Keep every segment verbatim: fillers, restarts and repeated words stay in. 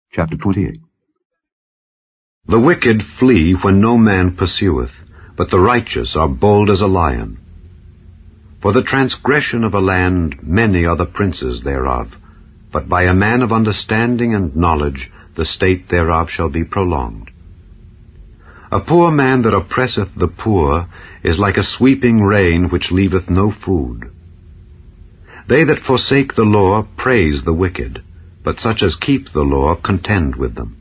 Chapter twenty-eight. The wicked flee when no man pursueth, but the righteous are bold as a lion. For the transgression of a land many are the princes thereof, but by a man of understanding and knowledge the state thereof shall be prolonged. A poor man that oppresseth the poor is like a sweeping rain which leaveth no food. They that forsake the law praise the wicked, but such as keep the law contend with them.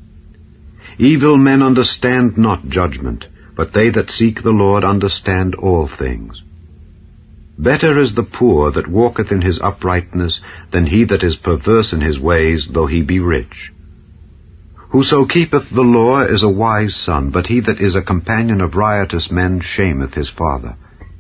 Evil men understand not judgment, but they that seek the Lord understand all things. Better is the poor that walketh in his uprightness than he that is perverse in his ways, though he be rich. Whoso keepeth the law is a wise son, but he that is a companion of riotous men shameth his father.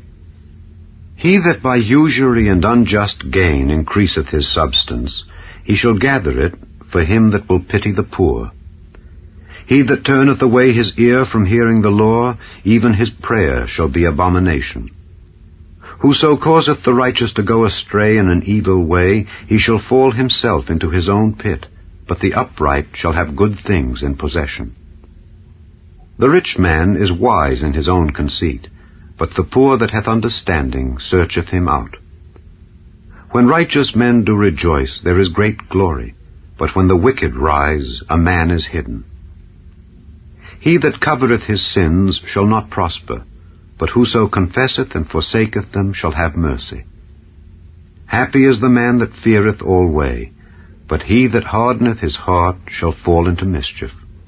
He that by usury and unjust gain increaseth his substance, he shall gather it for him that will pity the poor. He that turneth away his ear from hearing the law, even his prayer shall be abomination. Whoso causeth the righteous to go astray in an evil way, he shall fall himself into his own pit, but the upright shall have good things in possession. The rich man is wise in his own conceit, but the poor that hath understanding searcheth him out. When righteous men do rejoice, there is great glory, but when the wicked rise, a man is hidden. He that covereth his sins shall not prosper, but whoso confesseth and forsaketh them shall have mercy. Happy is the man that feareth alway, but he that hardeneth his heart shall fall into mischief.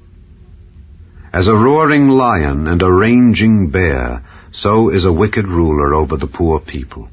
As a roaring lion and a raging bear, so is a wicked ruler over the poor people.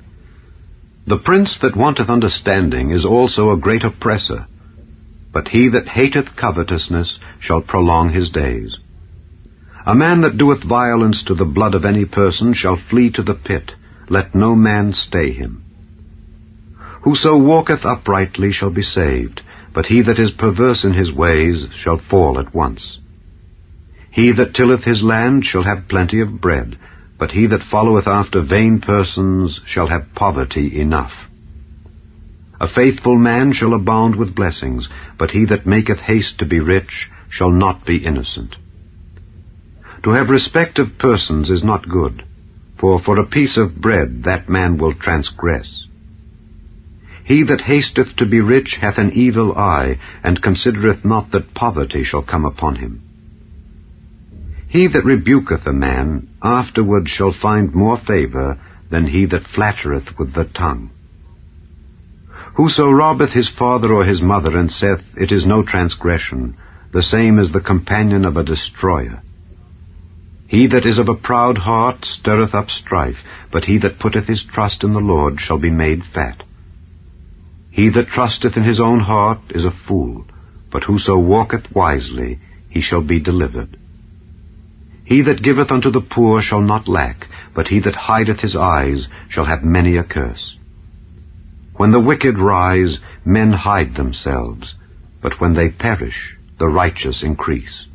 The prince that wanteth understanding is also a great oppressor, but he that hateth covetousness shall prolong his days. A man that doeth violence to the blood of any person shall flee to the pit, let no man stay him. Whoso walketh uprightly shall be saved, but he that is perverse in his ways shall fall at once. He that tilleth his land shall have plenty of bread, but he that followeth after vain persons shall have poverty enough. A faithful man shall abound with blessings, but he that maketh haste to be rich shall not be innocent. To have respect of persons is not good, for for a piece of bread that man will transgress. He that hasteth to be rich hath an evil eye, and considereth not that poverty shall come upon him. He that rebuketh a man afterward shall find more favor than he that flattereth with the tongue. Whoso robbeth his father or his mother, and saith, It is no transgression, the same is the companion of a destroyer. He that is of a proud heart stirreth up strife, but he that putteth his trust in the Lord shall be made fat. He that trusteth in his own heart is a fool, but whoso walketh wisely, he shall be delivered. He that giveth unto the poor shall not lack, but he that hideth his eyes shall have many a curse. When the wicked rise, men hide themselves, but when they perish, the righteous increase.